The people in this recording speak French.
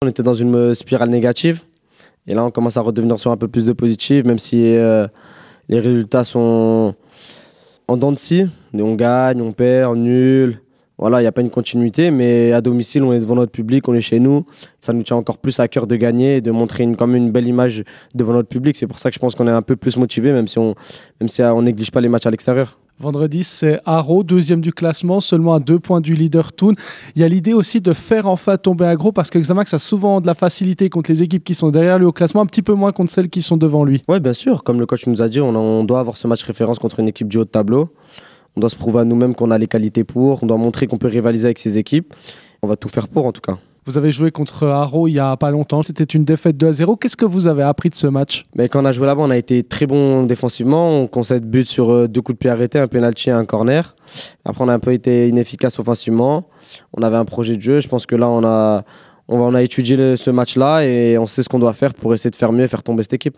On était dans une spirale négative. Et là, on commence à redevenir sur un peu plus de positif, même si les résultats sont en dents de scie. On gagne, on perd, nul. Voilà, il n'y a pas une continuité, mais à domicile, on est devant notre public, on est chez nous. Ça nous tient encore plus à cœur de gagner et de montrer quand même une belle image devant notre public. C'est pour ça que je pense qu'on est un peu plus motivé, même si on néglige pas les matchs à l'extérieur. Vendredi, c'est Haro, deuxième du classement, seulement à 2 points du leader Thun. Il y a l'idée aussi de faire enfin tomber Agro parce que Xamax a souvent de la facilité contre les équipes qui sont derrière lui au classement, un petit peu moins contre celles qui sont devant lui. Oui, bien sûr. Comme le coach nous a dit, on doit avoir ce match référence contre une équipe du haut de tableau. On doit se prouver à nous-mêmes qu'on a les qualités pour. On doit montrer qu'on peut rivaliser avec ces équipes. On va tout faire pour, en tout cas. Vous avez joué contre Haro il n'y a pas longtemps. C'était une défaite 2-0. Qu'est-ce que vous avez appris de ce match? Mais quand on a joué là-bas, on a été très bon défensivement. On concède but sur 2 coups de pied arrêtés, un penalty et un corner. Après, on a un peu été inefficace offensivement. On avait un projet de jeu. Je pense que là, on a étudié ce match-là et on sait ce qu'on doit faire pour essayer de faire mieux et faire tomber cette équipe.